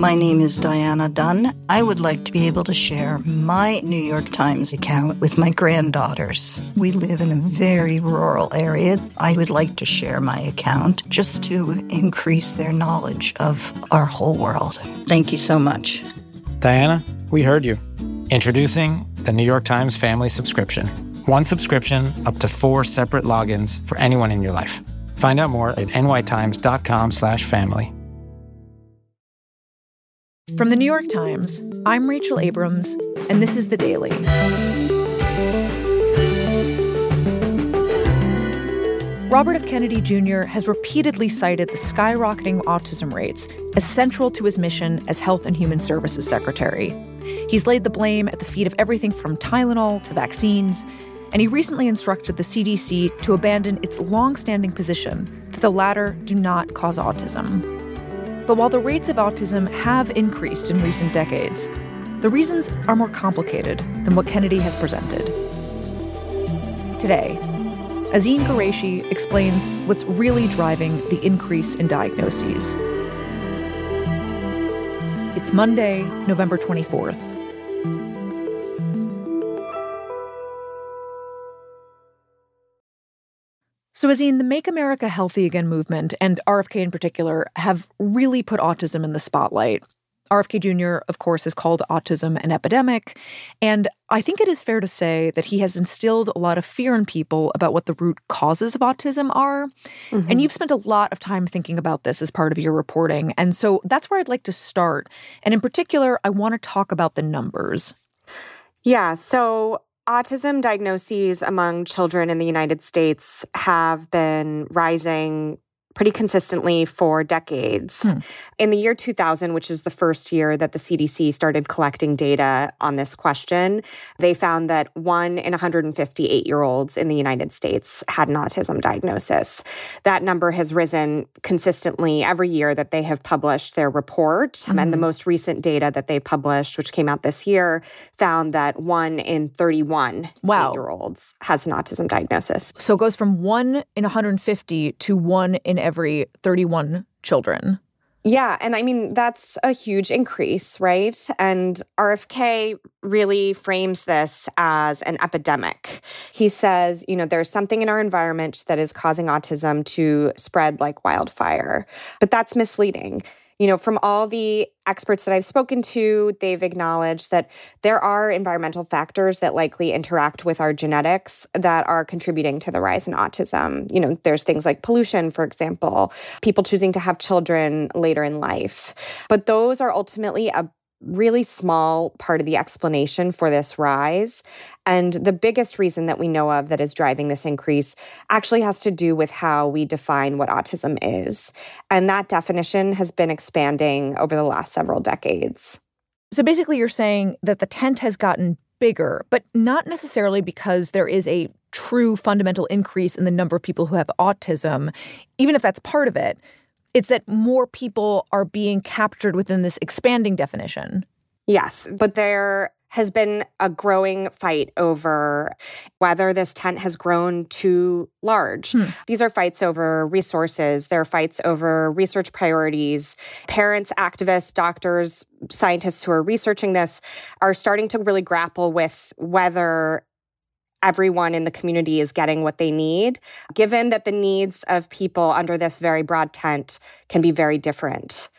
My name is Diana Dunn. I would like to be able to share my New York Times account with my granddaughters. We live in a very rural area. I would like to share my account just to increase their knowledge of our whole world. Thank you so much. Diana, we heard you. Introducing the New York Times Family Subscription. One subscription, up to 4 separate logins for anyone in your life. Find out more at nytimes.com/family. From the New York Times, I'm Rachel Abrams, and this is The Daily. Robert F. Kennedy Jr. has repeatedly cited the skyrocketing autism rates as central to his mission as Health and Human Services Secretary. He's laid the blame at the feet of everything from Tylenol to vaccines, and he recently instructed the CDC to abandon its long-standing position that the latter do not cause autism. But while the rates of autism have increased in recent decades, the reasons are more complicated than what Kennedy has presented. Today, Azeen Qureshi explains what's really driving the increase in diagnoses. It's Monday, November 24th. So, Azeen, the Make America Healthy Again movement, and RFK in particular, have really put autism in the spotlight. RFK Jr., of course, has called autism an epidemic, and I think it is fair to say that he has instilled a lot of fear in people about what the root causes of autism are. Mm-hmm. And you've spent a lot of time thinking about this as part of your reporting, and so that's where I'd like to start. And in particular, I want to talk about the numbers. Yeah, so autism diagnoses among children in the United States have been rising pretty consistently for decades. In the year 2000, which is the first year that the CDC started collecting data on this question, they found that 1 in 158-year-olds in the United States had an autism diagnosis. That number has risen consistently every year that they have published their report. Mm-hmm. And the most recent data that they published, which came out this year, found that 1 in 31 8-year-olds has an autism diagnosis. So it goes from 1 in 150 to 1 in every 31 children. Yeah, and I mean, that's a huge increase, right? And RFK really frames this as an epidemic. He says, there's something in our environment that is causing autism to spread like wildfire. But that's misleading. From all the experts that I've spoken to, they've acknowledged that there are environmental factors that likely interact with our genetics that are contributing to the rise in autism. There's things like pollution, for example, people choosing to have children later in life. But those are ultimately a really small part of the explanation for this rise. And the biggest reason that we know of that is driving this increase actually has to do with how we define what autism is. And that definition has been expanding over the last several decades. So basically you're saying that the tent has gotten bigger, but not necessarily because there is a true fundamental increase in the number of people who have autism, even if that's part of it. It's that more people are being captured within this expanding definition. Yes, but there has been a growing fight over whether this tent has grown too large. These are fights over resources. They're fights over research priorities. Parents, activists, doctors, scientists who are researching this are starting to really grapple with whether everyone in the community is getting what they need, given that the needs of people under this very broad tent can be very different.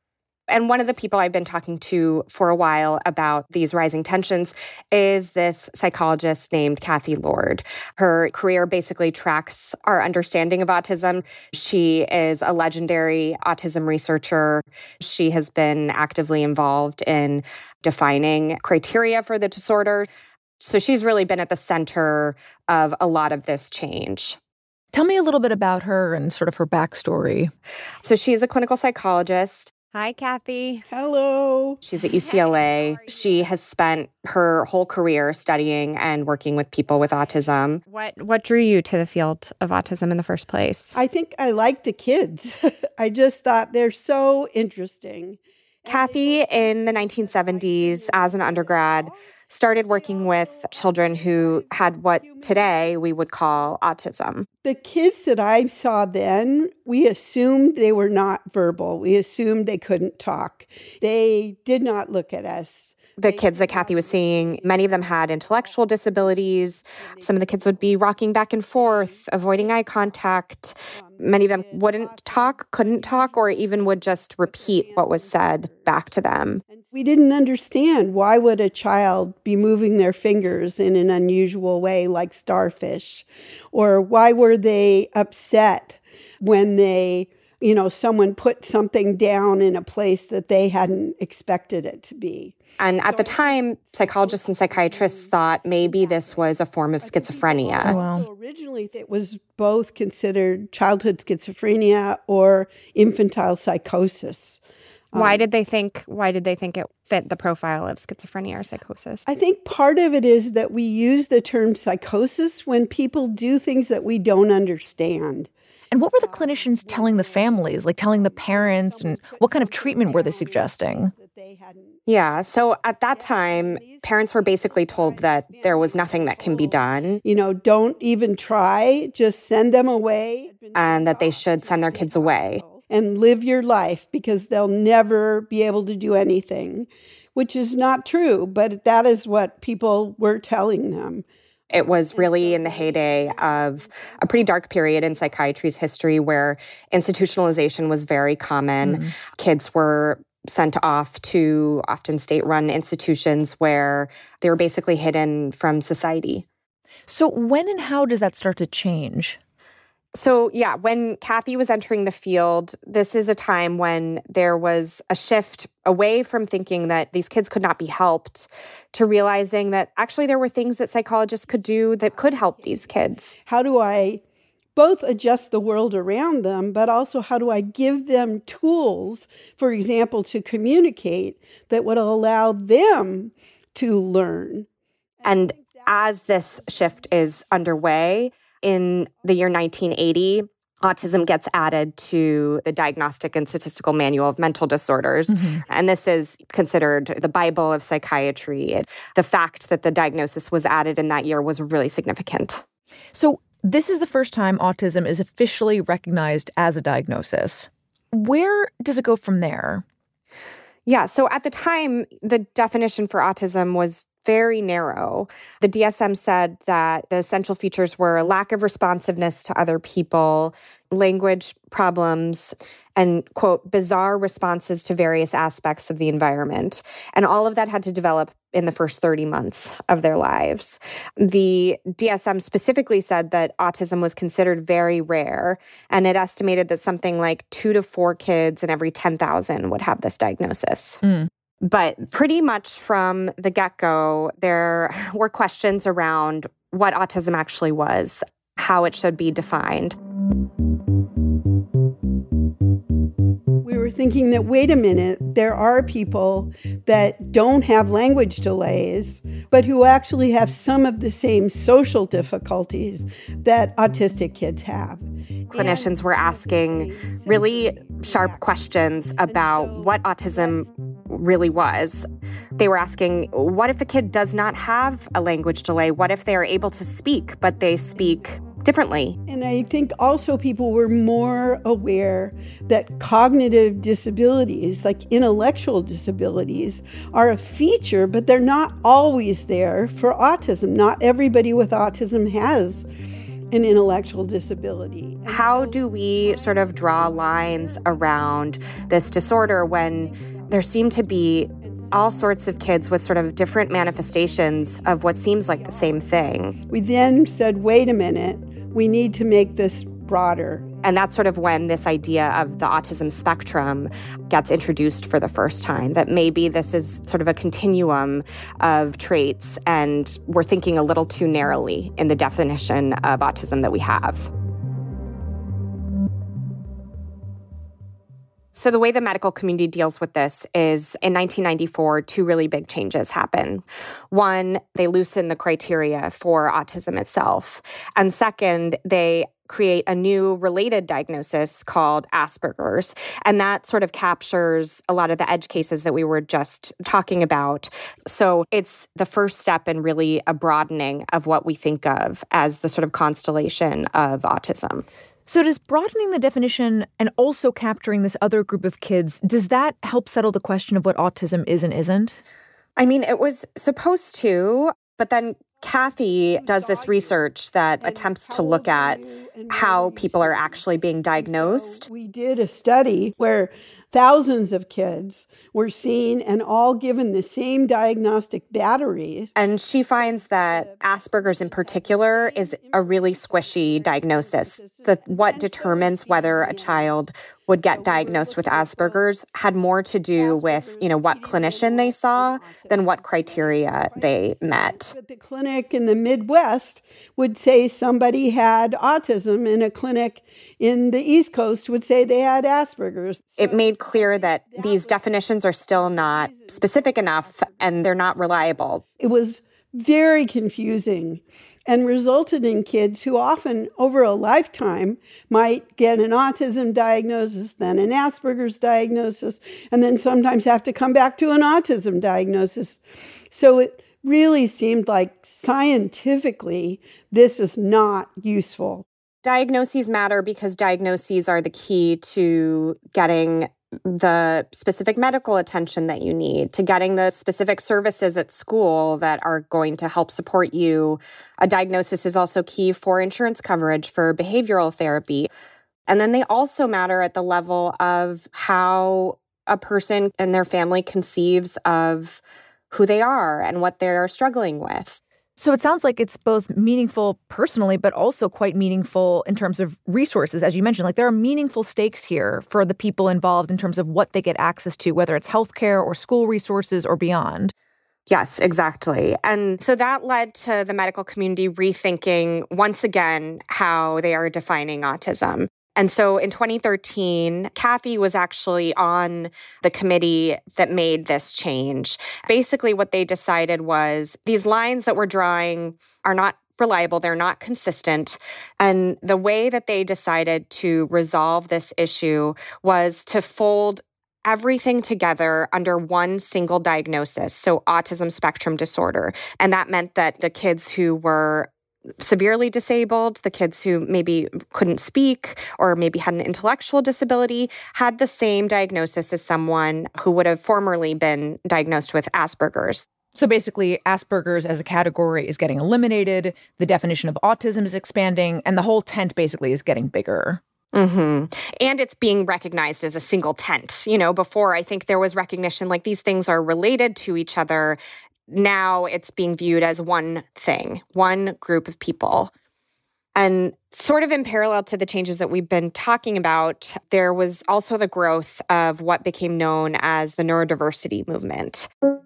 And one of the people I've been talking to for a while about these rising tensions is this psychologist named Kathy Lord. Her career basically tracks our understanding of autism. She is a legendary autism researcher. She has been actively involved in defining criteria for the disorder. So she's really been at the center of a lot of this change. Tell me a little bit about her and sort of her backstory. So she's a clinical psychologist. Hi, Kathy. Hello. She's at UCLA. She has spent her whole career studying and working with people with autism. What drew you to the field of autism in the first place? I think I like the kids. I just thought they're so interesting. Kathy, in the 1970s, as an undergrad, started working with children who had what today we would call autism. The kids that I saw then, we assumed they were not verbal. We assumed they couldn't talk. They did not look at us. The kids that Kathy was seeing, many of them had intellectual disabilities. Some of the kids would be rocking back and forth, avoiding eye contact. Many of them wouldn't talk, couldn't talk, or even would just repeat what was said back to them. We didn't understand, why would a child be moving their fingers in an unusual way like starfish? Or why were they upset when someone put something down in a place that they hadn't expected it to be? And at the time, psychologists and psychiatrists thought maybe this was a form of schizophrenia. Oh, wow. So originally, it was both considered childhood schizophrenia or infantile psychosis. Why did they think it fit the profile of schizophrenia or psychosis? I think part of it is that we use the term psychosis when people do things that we don't understand. And what were the clinicians telling the families, like telling the parents, and what kind of treatment were they suggesting? Yeah, so at that time, parents were basically told that there was nothing that can be done. Don't even try, just send them away. And that they should send their kids away. And live your life because they'll never be able to do anything, which is not true, but that is what people were telling them. It was really in the heyday of a pretty dark period in psychiatry's history where institutionalization was very common. Mm-hmm. Kids were sent off to often state-run institutions where they were basically hidden from society. So when and how does that start to change? So, yeah, when Kathy was entering the field, this is a time when there was a shift away from thinking that these kids could not be helped to realizing that actually there were things that psychologists could do that could help these kids. How do I both adjust the world around them, but also how do I give them tools, for example, to communicate that would allow them to learn? And as this shift is underway, in the year 1980, autism gets added to the Diagnostic and Statistical Manual of Mental Disorders. Mm-hmm. And this is considered the Bible of psychiatry. The fact that the diagnosis was added in that year was really significant. So this is the first time autism is officially recognized as a diagnosis. Where does it go from there? Yeah, so at the time, the definition for autism was very narrow. The DSM said that the essential features were a lack of responsiveness to other people, language problems, and, quote, bizarre responses to various aspects of the environment. And all of that had to develop in the first 30 months of their lives. The DSM specifically said that autism was considered very rare, and it estimated that something like 2 to 4 kids in every 10,000 would have this diagnosis. Mm. But pretty much from the get-go, there were questions around what autism actually was, how it should be defined. We were thinking that, wait a minute, there are people that don't have language delays, but who actually have some of the same social difficulties that autistic kids have. Clinicians were asking really sharp questions about what autism really was. They were asking, what if a kid does not have a language delay? What if they are able to speak, but they speak differently? And I think also people were more aware that cognitive disabilities, like intellectual disabilities, are a feature, but they're not always there for autism. Not everybody with autism has an intellectual disability. How do we sort of draw lines around this disorder when there seem to be all sorts of kids with sort of different manifestations of what seems like the same thing? We then said, wait a minute, we need to make this broader. And that's sort of when this idea of the autism spectrum gets introduced for the first time, that maybe this is sort of a continuum of traits, and we're thinking a little too narrowly in the definition of autism that we have. So the way the medical community deals with this is in 1994, 2 really big changes happen. One, they loosen the criteria for autism itself. And second, they create a new related diagnosis called Asperger's. And that sort of captures a lot of the edge cases that we were just talking about. So it's the first step in really a broadening of what we think of as the sort of constellation of autism. So does broadening the definition and also capturing this other group of kids, does that help settle the question of what autism is and isn't? I mean, it was supposed to, but then Kathy does this research that attempts to look at how people are actually being diagnosed. We did a study where thousands of kids were seen and all given the same diagnostic batteries. And she finds that Asperger's in particular is a really squishy diagnosis. What determines whether a child would get diagnosed with Asperger's had more to do with, what clinician they saw than what criteria they met. The clinic in the Midwest would say somebody had autism, and a clinic in the East Coast would say they had Asperger's. It made clear that these definitions are still not specific enough and they're not reliable. It was very confusing and resulted in kids who often over a lifetime might get an autism diagnosis, then an Asperger's diagnosis, and then sometimes have to come back to an autism diagnosis. So it really seemed like scientifically this is not useful. Diagnoses matter because diagnoses are the key to getting the specific medical attention that you need, to getting the specific services at school that are going to help support you. A diagnosis is also key for insurance coverage for behavioral therapy. And then they also matter at the level of how a person and their family conceives of who they are and what they're struggling with. So it sounds like it's both meaningful personally, but also quite meaningful in terms of resources. As you mentioned, like there are meaningful stakes here for the people involved in terms of what they get access to, whether it's healthcare or school resources or beyond. Yes, exactly. And so that led to the medical community rethinking once again how they are defining autism. And so in 2013, Kathy was actually on the committee that made this change. Basically, what they decided was these lines that we're drawing are not reliable, they're not consistent. And the way that they decided to resolve this issue was to fold everything together under one single diagnosis, so autism spectrum disorder. And that meant that the kids who were severely disabled, the kids who maybe couldn't speak or maybe had an intellectual disability, had the same diagnosis as someone who would have formerly been diagnosed with Asperger's. So basically, Asperger's as a category is getting eliminated, the definition of autism is expanding, and the whole tent basically is getting bigger. Mm-hmm. And it's being recognized as a single tent. Before I think there was recognition like these things are related to each other. Now it's being viewed as one thing, one group of people. And sort of in parallel to the changes that we've been talking about, there was also the growth of what became known as the neurodiversity movement.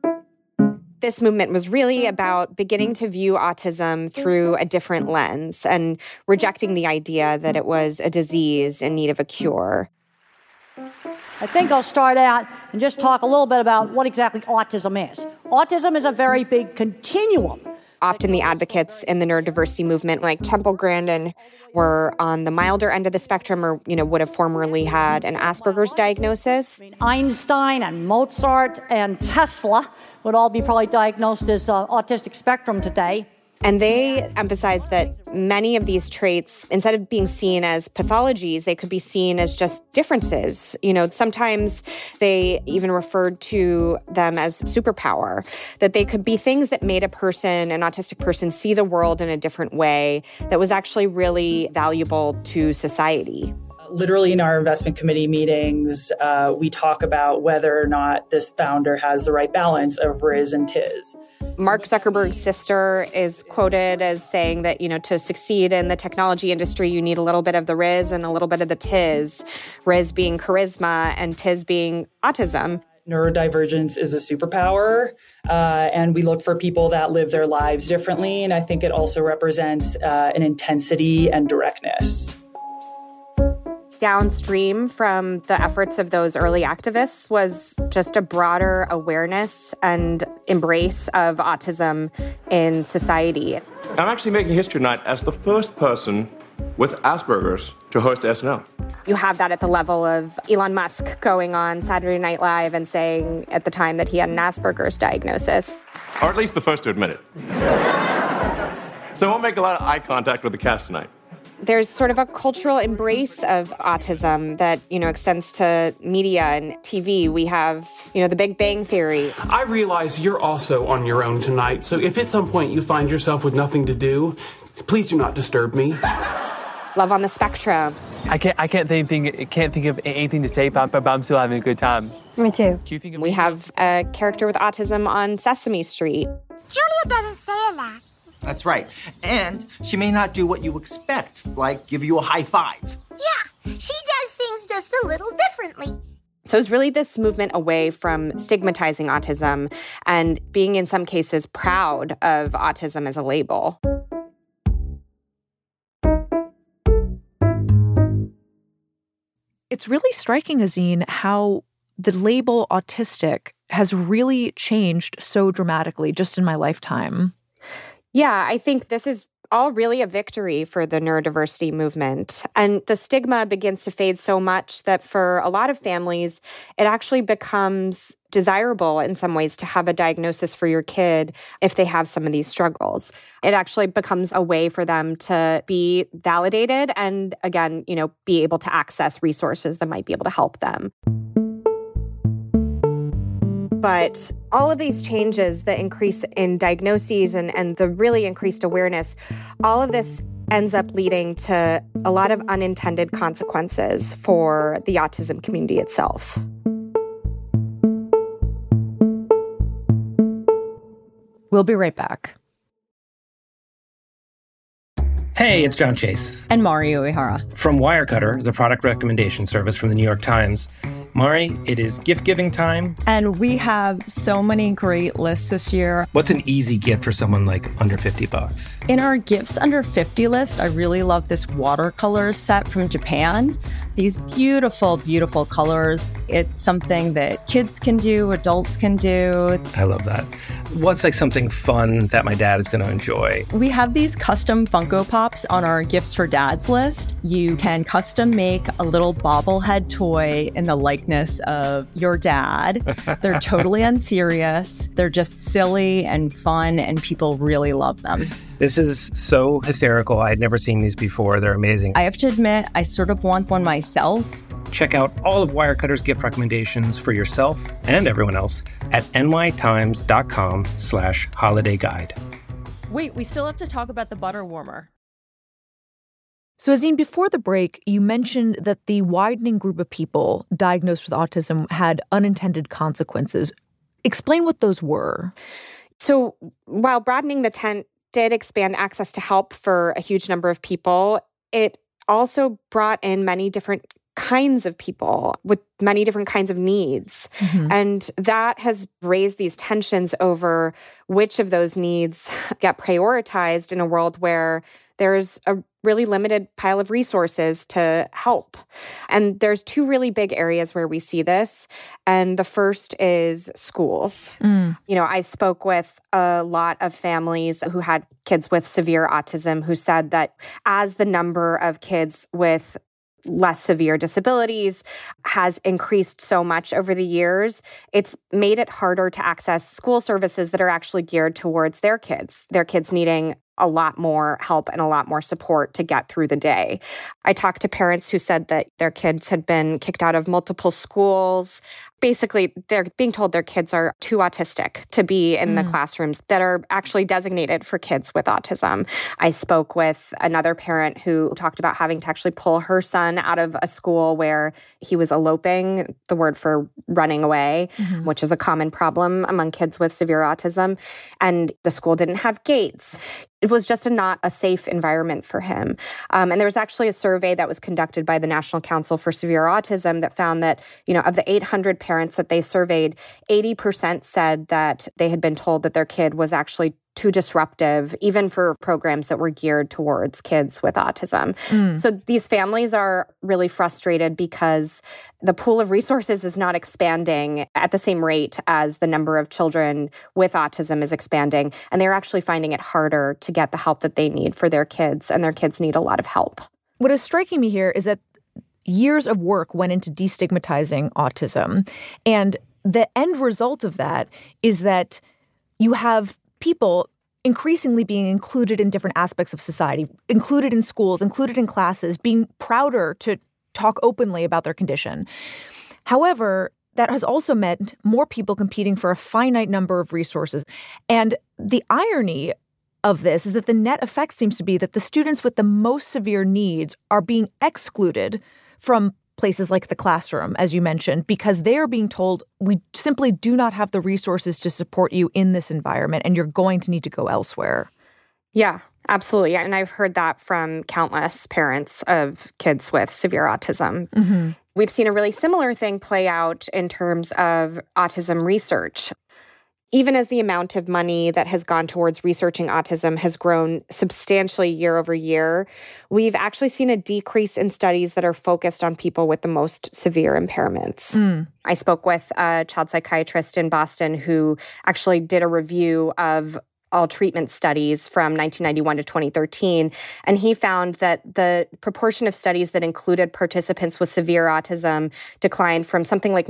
This movement was really about beginning to view autism through a different lens and rejecting the idea that it was a disease in need of a cure. I think I'll start out and just talk a little bit about what exactly autism is. Autism is a very big continuum. Often the advocates in the neurodiversity movement, like Temple Grandin, were on the milder end of the spectrum or, would have formerly had an Asperger's diagnosis. Einstein and Mozart and Tesla would all be probably diagnosed as autistic spectrum today. And they emphasized that many of these traits, instead of being seen as pathologies, they could be seen as just differences. Sometimes they even referred to them as superpower, that they could be things that made an autistic person, see the world in a different way that was actually really valuable to society. Literally in our investment committee meetings, we talk about whether or not this founder has the right balance of Riz and Tiz. Mark Zuckerberg's sister is quoted as saying that, to succeed in the technology industry, you need a little bit of the Riz and a little bit of the Tiz. Riz being charisma and Tiz being autism. Neurodivergence is a superpower, and we look for people that live their lives differently. And I think it also represents an intensity and directness. Downstream from the efforts of those early activists was just a broader awareness and embrace of autism in society. I'm actually making history tonight as the first person with Asperger's to host SNL. You have that at the level of Elon Musk going on Saturday Night Live and saying at the time that he had an Asperger's diagnosis. Or at least the first to admit it. So we'll make a lot of eye contact with the cast tonight. There's sort of a cultural embrace of autism that, extends to media and TV. We have, The Big Bang Theory. I realize you're also on your own tonight, so if at some point you find yourself with nothing to do, please do not disturb me. Love on the Spectrum. I can't think of anything to say, but I'm still having a good time. Me too. We have a character with autism on Sesame Street. Julia doesn't say a lot. That's right. And she may not do what you expect, like give you a high five. Yeah, she does things just a little differently. So it's really this movement away from stigmatizing autism and being, in some cases, proud of autism as a label. It's really striking, Azine, how the label autistic has really changed so dramatically just in my lifetime. Yeah, I think this is all really a victory for the neurodiversity movement. And the stigma begins to fade so much that for a lot of families, it actually becomes desirable in some ways to have a diagnosis for your kid if they have some of these struggles. It actually becomes a way for them to be validated and, again, be able to access resources that might be able to help them. But all of these changes, the increase in diagnoses and the really increased awareness, all of this ends up leading to a lot of unintended consequences for the autism community itself. We'll be right back. Hey, it's John Chase. And Mari Uehara. From Wirecutter, the product recommendation service from the New York Times. Mari, it is gift-giving time. And we have so many great lists this year. What's an easy gift for someone like under $50? In our gifts under 50 list, I really love this watercolor set from Japan. These beautiful, beautiful colors. It's something that kids can do, adults can do. I love that. What's like something fun that my dad is going to enjoy? We have these custom Funko Pops on our gifts for dads list. You can custom make a little bobblehead toy in the likeness of your dad. They're totally unserious. They're just silly and fun, and people really love them. This is so hysterical. I had never seen these before. They're amazing. I have to admit, I sort of want one myself. Check out all of Wirecutter's gift recommendations for yourself and everyone else at nytimes.com/holiday guide. Wait, we still have to talk about the butter warmer. So, Azine, before the break, you mentioned that the widening group of people diagnosed with autism had unintended consequences. Explain what those were. So, while broadening the tent did expand access to help for a huge number of people, it also brought in many different kinds of people with many different kinds of needs. Mm-hmm. And that has raised these tensions over which of those needs get prioritized in a world where there's a really limited pile of resources to help. And there's two really big areas where we see this. And the first is schools. I spoke with a lot of families who had kids with severe autism who said that as the number of kids with less severe disabilities has increased so much over the years, it's made it harder to access school services that are actually geared towards their kids needing a lot more help and a lot more support to get through the day. I talked to parents who said that their kids had been kicked out of multiple schools. Basically, they're being told their kids are too autistic to be in the classrooms that are actually designated for kids with autism. I spoke with another parent who talked about having to actually pull her son out of a school where he was eloping, the word for running away, which is a common problem among kids with severe autism. And the school didn't have gates. It was just not a safe environment for him. And there was actually a survey that was conducted by the National Council for Severe Autism that found that, of the 800 parents that they surveyed, 80% said that they had been told that their kid was actually too disruptive, even for programs that were geared towards kids with autism. So these families are really frustrated because the pool of resources is not expanding at the same rate as the number of children with autism is expanding. And they're actually finding it harder to get the help that they need for their kids, and their kids need a lot of help. What is striking me here is that years of work went into destigmatizing autism. And the end result of that is that you have people increasingly being included in different aspects of society, included in schools, included in classes, being prouder to talk openly about their condition. However, that has also meant more people competing for a finite number of resources. And the irony of this is that the net effect seems to be that the students with the most severe needs are being excluded from places like the classroom, as you mentioned, because they are being told, we simply do not have the resources to support you in this environment, and you're going to need to go elsewhere. Yeah, absolutely. And I've heard that from countless parents of kids with severe autism. We've seen a really similar thing play out in terms of autism research. Even as the amount of money that has gone towards researching autism has grown substantially year over year, we've actually seen a decrease in studies that are focused on people with the most severe impairments. I spoke with a child psychiatrist in Boston who actually did a review of all treatment studies from 1991 to 2013. And he found that the proportion of studies that included participants with severe autism declined from something like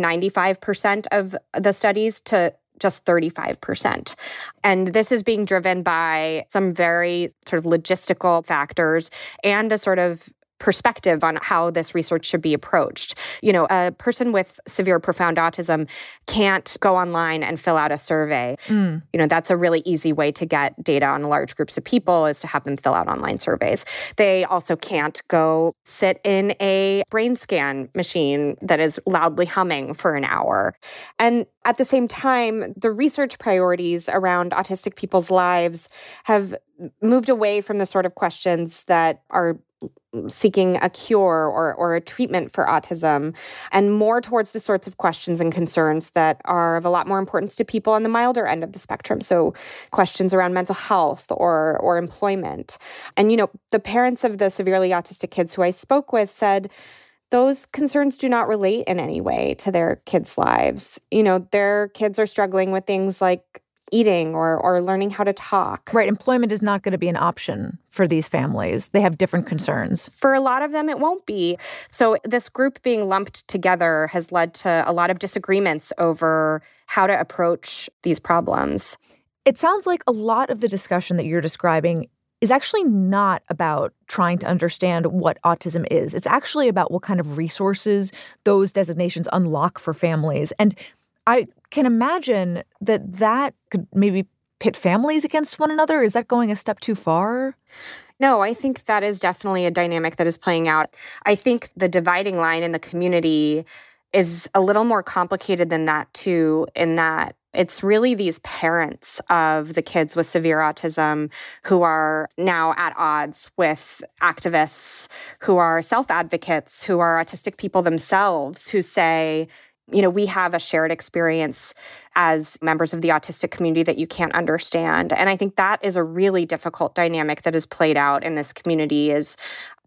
95% of the studies to just 35%. And this is being driven by some very sort of logistical factors and a sort of perspective on how this research should be approached. You know, a person with severe profound autism can't go online and fill out a survey. You know, that's a really easy way to get data on large groups of people, is to have them fill out online surveys. They also can't go sit in a brain scan machine that is loudly humming for an hour. And at the same time, the research priorities around autistic people's lives have moved away from the sort of questions that are seeking a cure or a treatment for autism, and more towards the sorts of questions and concerns that are of a lot more importance to people on the milder end of the spectrum. So questions around mental health or employment. And, you know, the parents of the severely autistic kids who I spoke with said those concerns do not relate in any way to their kids' lives. You know, their kids are struggling with things like eating or learning how to talk. Right. Employment is not going to be an option for these families. They have different concerns. For a lot of them, it won't be. So this group being lumped together has led to a lot of disagreements over how to approach these problems. It sounds like a lot of the discussion that you're describing is actually not about trying to understand what autism is. It's actually about what kind of resources those designations unlock for families. And I can imagine that could maybe pit families against one another. Is that going a step too far? No, I think that is definitely a dynamic that is playing out. I think the dividing line in the community is a little more complicated than that, too, in that it's really these parents of the kids with severe autism who are now at odds with activists who are self-advocates, who are autistic people themselves, who say, you know, we have a shared experience as members of the autistic community that you can't understand. And I think that is a really difficult dynamic that is played out in this community, is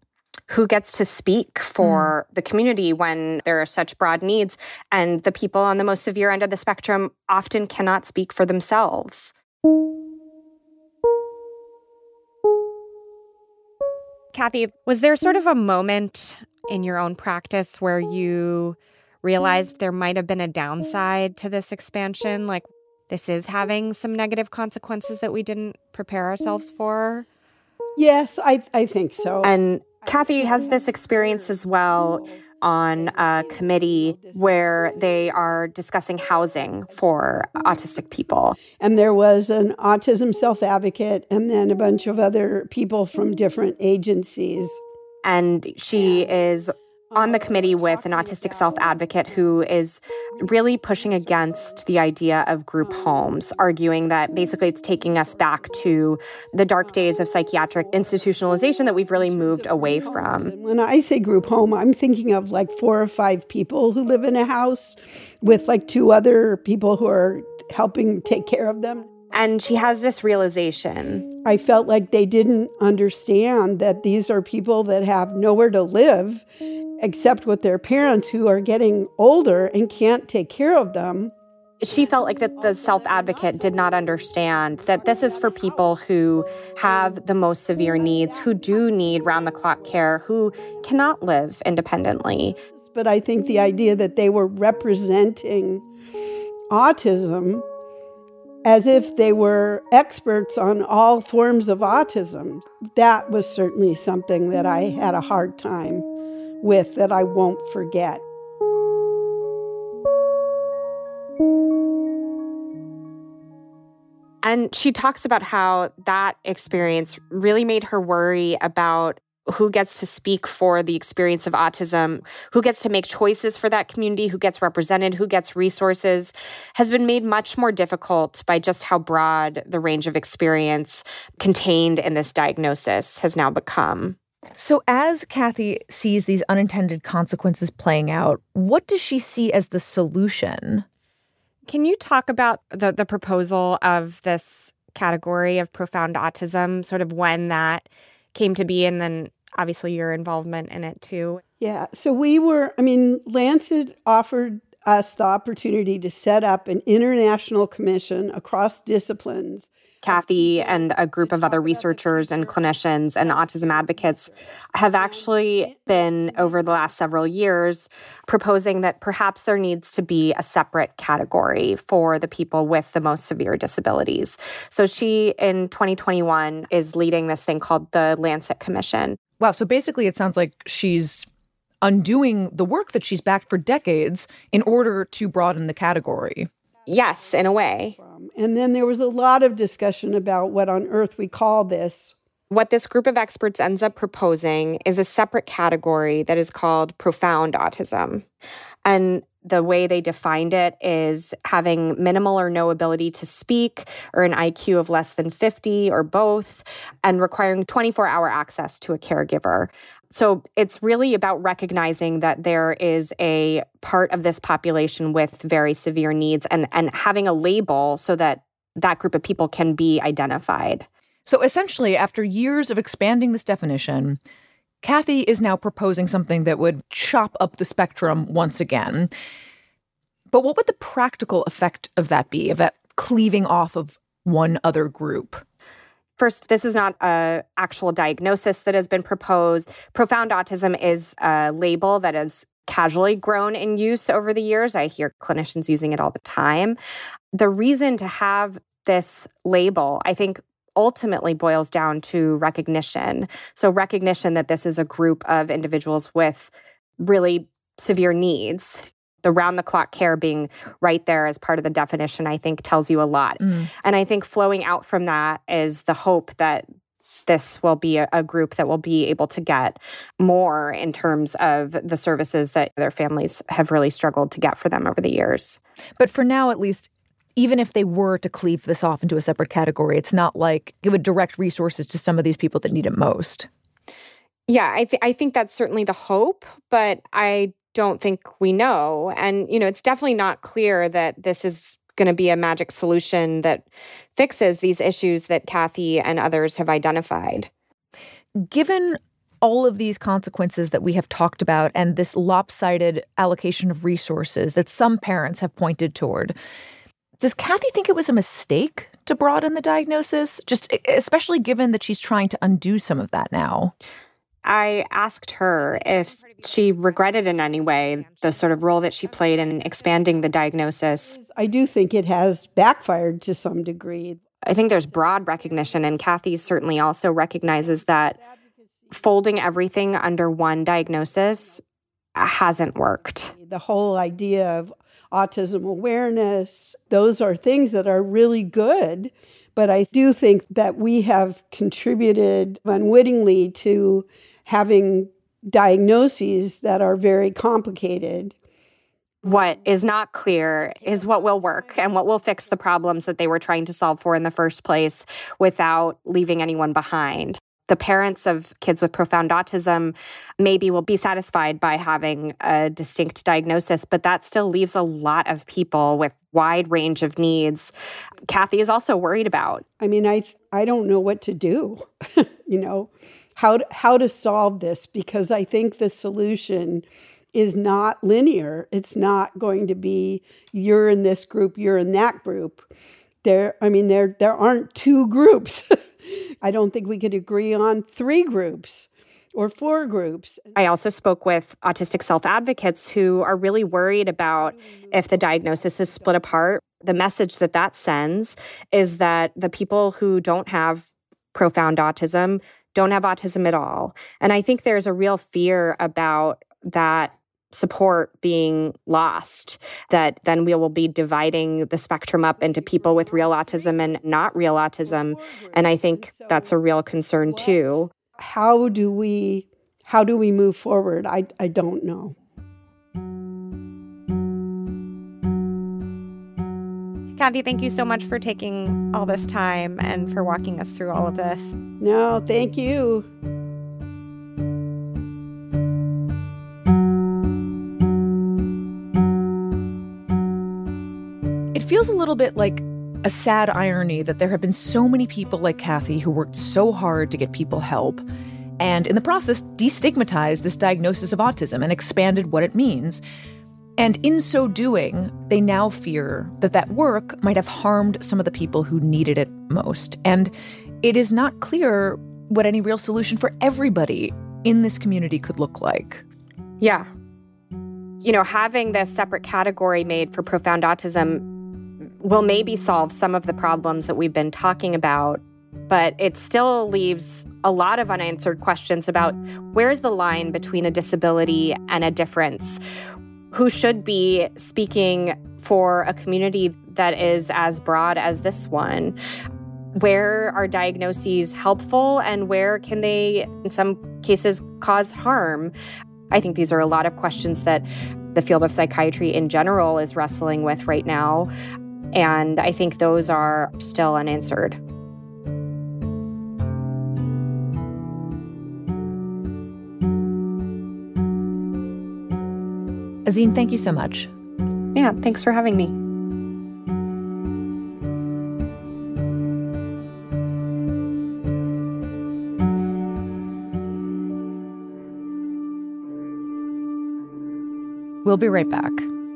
who gets to speak for the community when there are such broad needs. And the people on the most severe end of the spectrum often cannot speak for themselves. Kathy, was there sort of a moment in your own practice where you realized there might have been a downside to this expansion? Like, this is having some negative consequences that we didn't prepare ourselves for? Yes, I think so. And Kathy has this experience as well on a committee where they are discussing housing for autistic people. And there was an autism self-advocate and then a bunch of other people from different agencies. And she is on the committee with an autistic self-advocate who is really pushing against the idea of group homes, arguing that basically it's taking us back to the dark days of psychiatric institutionalization that we've really moved away from. When I say group home, I'm thinking of like 4 or 5 people who live in a house with like 2 other people who are helping take care of them. And she has this realization. I felt like they didn't understand that these are people that have nowhere to live except with their parents who are getting older and can't take care of them. She felt like that the self-advocate did not understand that this is for people who have the most severe needs, who do need round-the-clock care, who cannot live independently. But I think the idea that they were representing autism as if they were experts on all forms of autism, that was certainly something that I had a hard time with, that I won't forget. And she talks about how that experience really made her worry about who gets to speak for the experience of autism, who gets to make choices for that community, who gets represented, who gets resources, has been made much more difficult by just how broad the range of experience contained in this diagnosis has now become. So as Kathy sees these unintended consequences playing out, what does she see as the solution? Can you talk about the proposal of this category of profound autism, sort of when that came to be, and then obviously your involvement in it too? Yeah, so Lancet offered us the opportunity to set up an international commission across disciplines. Kathy and a group of other researchers and clinicians and autism advocates have actually been, over the last several years, proposing that perhaps there needs to be a separate category for the people with the most severe disabilities. So she, in 2021, is leading this thing called the Lancet Commission. Wow, so basically it sounds like she's undoing the work that she's backed for decades in order to broaden the category. Yes, in a way. And then there was a lot of discussion about what on earth we call this. What this group of experts ends up proposing is a separate category that is called profound autism. And the way they defined it is having minimal or no ability to speak, or an IQ of less than 50 or both, and requiring 24-hour access to a caregiver. So it's really about recognizing that there is a part of this population with very severe needs and having a label so that that group of people can be identified. So essentially, after years of expanding this definition, Kathy is now proposing something that would chop up the spectrum once again. But what would the practical effect of that be, of that cleaving off of one other group? First, this is not an actual diagnosis that has been proposed. Profound autism is a label that has casually grown in use over the years. I hear clinicians using it all the time. The reason to have this label, I think, ultimately boils down to recognition. So recognition that this is a group of individuals with really severe needs. The round-the-clock care being right there as part of the definition, I think, tells you a lot. And I think flowing out from that is the hope that this will be a group that will be able to get more in terms of the services that their families have really struggled to get for them over the years. But for now, at least, even if they were to cleave this off into a separate category, it's not like it would direct resources to some of these people that need it most. Yeah, I think that's certainly the hope, but I don't think we know. And, it's definitely not clear that this is going to be a magic solution that fixes these issues that Kathy and others have identified. Given all of these consequences that we have talked about and this lopsided allocation of resources that some parents have pointed toward, does Kathy think it was a mistake to broaden the diagnosis? Just especially given that she's trying to undo some of that now. I asked her if she regretted in any way the sort of role that she played in expanding the diagnosis. I do think it has backfired to some degree. I think there's broad recognition, and Kathy certainly also recognizes that folding everything under one diagnosis hasn't worked. The whole idea of autism awareness, those are things that are really good. But I do think that we have contributed unwittingly to having diagnoses that are very complicated. What is not clear is what will work and what will fix the problems that they were trying to solve for in the first place without leaving anyone behind. The parents of kids with profound autism maybe will be satisfied by having a distinct diagnosis, but that still leaves a lot of people with wide range of needs. Kathy is also worried about. I mean, I don't know what to do, how to solve this, because I think the solution is not linear. It's not going to be you're in this group, you're in that group. There aren't two groups. I don't think we could agree on 3 groups or 4 groups. I also spoke with autistic self-advocates who are really worried about if the diagnosis is split apart. The message that sends is that the people who don't have profound autism don't have autism at all. And I think there's a real fear about that support being lost, that then we will be dividing the spectrum up into people with real autism and not real autism. And I think that's a real concern too. How do we move forward? I don't know. Kathy, thank you so much for taking all this time and for walking us through all of this. No, thank you. It feels a little bit like a sad irony that there have been so many people like Kathy who worked so hard to get people help and in the process destigmatized this diagnosis of autism and expanded what it means. And in so doing, they now fear that work might have harmed some of the people who needed it most. And it is not clear what any real solution for everybody in this community could look like. Yeah. Having this separate category made for profound autism will maybe solve some of the problems that we've been talking about, but it still leaves a lot of unanswered questions about where's the line between a disability and a difference? Who should be speaking for a community that is as broad as this one? Where are diagnoses helpful and where can they, in some cases, cause harm? I think these are a lot of questions that the field of psychiatry in general is wrestling with right now. And I think those are still unanswered. Azine, thank you so much. Yeah, thanks for having me. We'll be right back.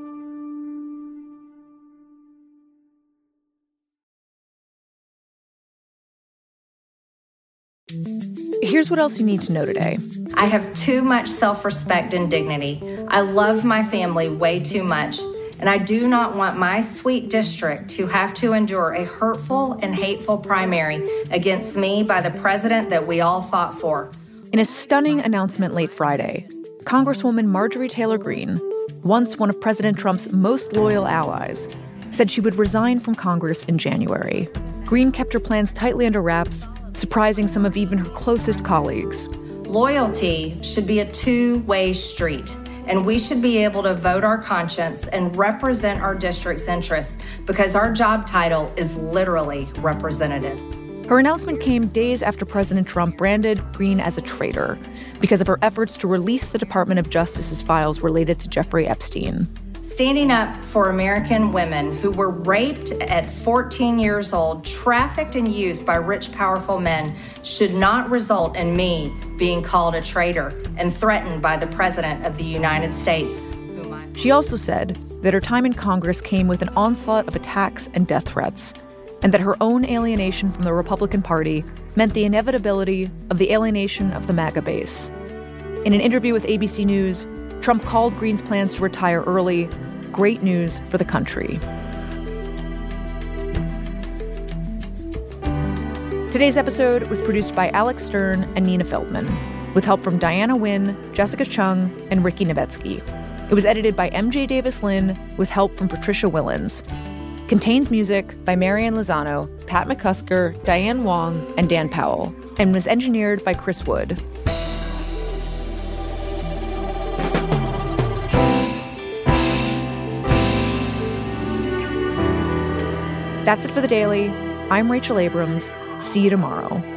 Here's what else you need to know today. I have too much self-respect and dignity. I love my family way too much, and I do not want my sweet district to have to endure a hurtful and hateful primary against me by the president that we all fought for. In a stunning announcement late Friday, Congresswoman Marjorie Taylor Greene, once one of President Trump's most loyal allies, said she would resign from Congress in January. Greene kept her plans tightly under wraps, surprising some of even her closest colleagues. Loyalty should be a two-way street, and we should be able to vote our conscience and represent our district's interests because our job title is literally representative. Her announcement came days after President Trump branded Greene as a traitor because of her efforts to release the Department of Justice's files related to Jeffrey Epstein. Standing up for American women who were raped at 14 years old, trafficked and used by rich, powerful men should not result in me being called a traitor and threatened by the President of the United States. She also said that her time in Congress came with an onslaught of attacks and death threats, and that her own alienation from the Republican Party meant the inevitability of the alienation of the MAGA base. In an interview with ABC News, Trump called Greene's plans to retire early great news for the country. Today's episode was produced by Alex Stern and Nina Feldman, with help from Diana Wynn, Jessica Chung, and Ricky Novetsky. It was edited by MJ Davis-Lynn, with help from Patricia Willens. Contains music by Marianne Lozano, Pat McCusker, Diane Wong, and Dan Powell, and was engineered by Chris Wood. That's it for The Daily. I'm Rachel Abrams. See you tomorrow.